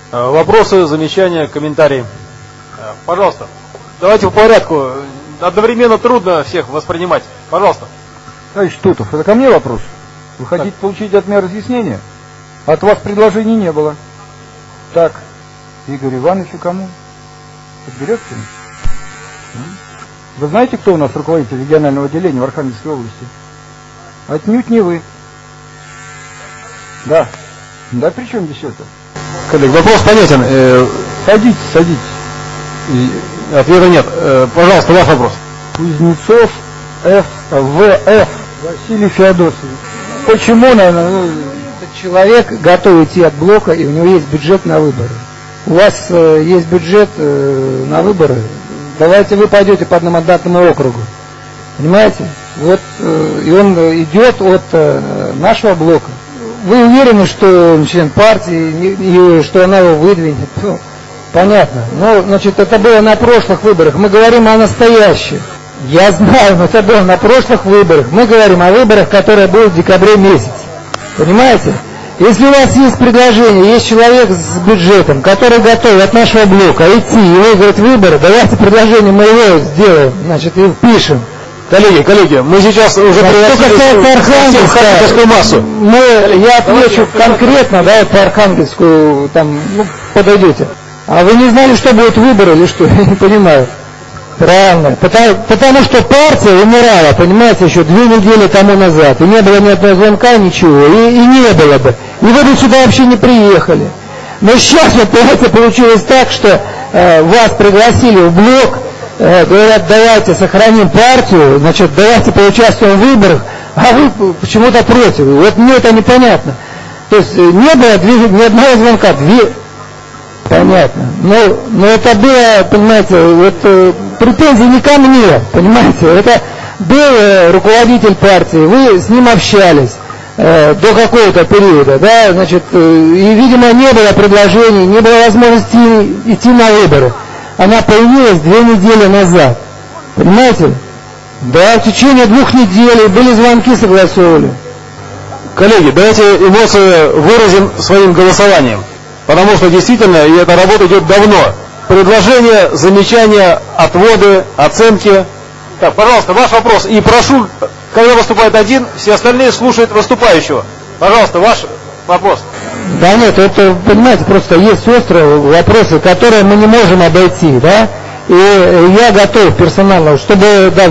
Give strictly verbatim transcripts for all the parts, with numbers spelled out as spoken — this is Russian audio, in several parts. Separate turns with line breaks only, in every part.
Вопросы, замечания, комментарии? Пожалуйста. Давайте по порядку. Одновременно трудно всех воспринимать. Пожалуйста.
Товарищ Тутов, это ко мне вопрос? Вы хотите так. получить от меня разъяснение? От вас предложений не было. Так, Игорь Ивановичу кому? Подберете? Вы знаете, кто у нас руководитель регионального отделения в Архангельской области? Отнюдь не вы. Да. Да при чем здесь это?
Коллег, вопрос понятен. Э,
садитесь, садитесь.
Ответа нет. Э, пожалуйста, ваш вопрос.
Кузнецов Ф. В. Ф. Василий Феодосович. Почему, наверное, ну, этот человек готов идти от блока, и у него есть бюджет на выборы? У вас э, есть бюджет э, на выборы? Давайте вы пойдете по одномандатному округу. Понимаете? Вот, э, и он идет от э, нашего блока. Вы уверены, что он член партии, и, и что она его выдвинет? Ну, понятно. Ну, значит, это было на прошлых выборах. Мы говорим о настоящих. Я знаю, но это было на прошлых выборах. Мы говорим о выборах, которые будут в декабре месяце. Понимаете? Если у вас есть предложение, есть человек с бюджетом, который готов от нашего блока идти и выиграть выборы, давайте предложение мы его сделаем, значит, и впишем.
Коллеги, коллеги, мы сейчас уже
пригласили
Архангельскую массу.
Мы, я отвечу конкретно, да, по Архангельскую, там, ну, подойдете. А вы не знали, что будут выборы или что? Я не понимаю. Правильно. Потому, потому что партия умирала, понимаете, еще две недели тому назад. И не было ни одного звонка, ничего. И, и не было бы. И вы бы сюда вообще не приехали. Но сейчас, вот, понимаете, получилось так, что э, вас пригласили в блок, э, говорят, давайте сохраним партию, значит, давайте поучаствуем в выборах, а вы почему-то против. Вот мне это непонятно. То есть не было две, ни одного звонка, две... Понятно. Но, но это было, понимаете, вот, э, претензии не ко мне, понимаете. Это был э, руководитель партии, вы с ним общались э, до какого-то периода, да, значит, э, и, видимо, не было предложений, не было возможности идти на выборы. Она появилась две недели назад, понимаете? Да, в течение двух недель были звонки, согласовывали.
Коллеги, давайте эмоции выразим своим голосованием. Потому что действительно, и эта работа идет давно. Предложения, замечания, отводы, оценки. Так, пожалуйста, ваш вопрос. И прошу, когда выступает один, все остальные слушают выступающего. Пожалуйста, ваш вопрос.
Да нет, это, понимаете, просто есть острые вопросы, которые мы не можем обойти, да? И я готов персонально, чтобы, да,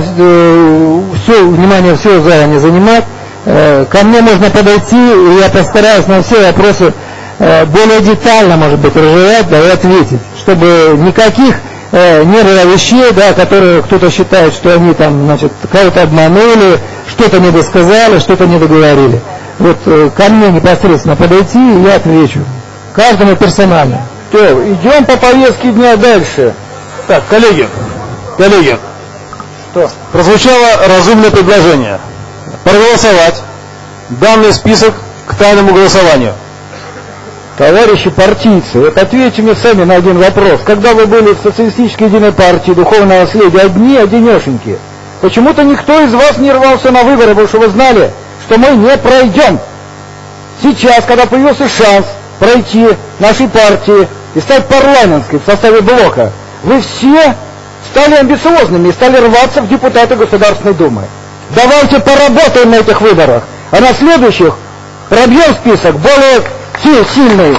все, внимание всего зала не занимать, ко мне можно подойти, и я постараюсь на все вопросы более детально, может быть, разжевать, да, и ответить, чтобы никаких э, не было вещей, да, которые кто-то считает, что они там, значит, кого-то обманули, что-то недосказали, что-то недоговорили. Вот э, ко мне непосредственно подойти, и я отвечу. Каждому персонально.
То, идем по повестке дня дальше. Так, коллеги, коллеги, что? Прозвучало разумное предложение. Проголосовать данный список к тайному голосованию.
Товарищи партийцы, вот ответьте мне сами на один вопрос. Когда вы были в социалистической единой партии духовного наследия, одни, одинешеньки, почему-то никто из вас не рвался на выборы, потому что вы знали, что мы не пройдем. Сейчас, когда появился шанс пройти нашей партии и стать парламентской в составе блока, вы все стали амбициозными и стали рваться в депутаты Государственной Думы. Давайте поработаем на этих выборах, а на следующих пробьем список более сильный.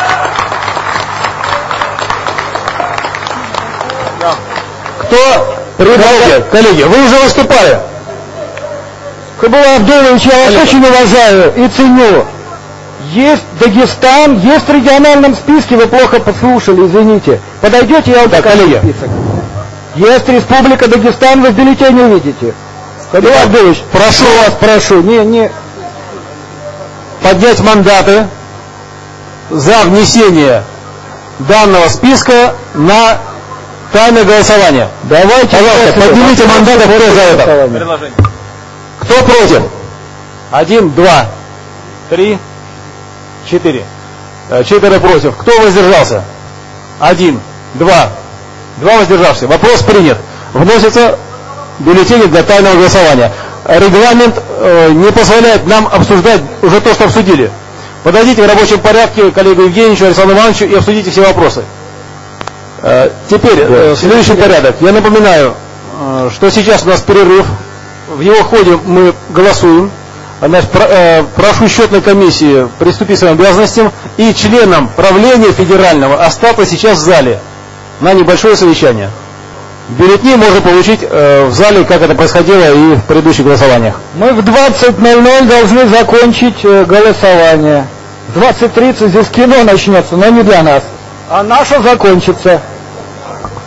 Кто? Коллеги, коллеги, вы уже выступали.
Кабула Абдулович, я вас очень уважаю и ценю. Есть Дагестан, есть в региональном списке, вы плохо послушали, извините. Подойдете, я вам покажу список. Есть Республика Дагестан, вы в бюллетене увидите. Кабула Абдулович, прошу вас, прошу, не, не...
поднять мандаты за внесение данного списка на тайное голосование.
Давайте,
пожалуйста, поднимите мандаты, кто за это. Предложение. Кто против? Один, два, три, четыре. Четверо против. Кто воздержался? Один, два, два воздержавшихся. Вопрос принят. Вносятся бюллетени для тайного голосования. Регламент э, не позволяет нам обсуждать уже то, что обсудили. Подойдите в рабочем порядке к коллегу Евгеньевичу, Александру Ивановичу и обсудите все вопросы. Теперь, да. Следующий порядок. Я напоминаю, что сейчас у нас перерыв. В его ходе мы голосуем. Значит, прошу счетной комиссии приступить к своим обязанностям. И членам правления федерального остаться сейчас в зале на небольшое совещание. Бюллетни можно получить э, в зале, как это происходило и в предыдущих голосованиях.
Мы в двадцать ноль ноль должны закончить э, голосование. В двадцать тридцать здесь кино начнется, но не для нас. А наше закончится.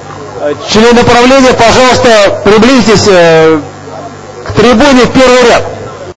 Члены правления, пожалуйста, приблизьтесь э, к трибуне в первый ряд.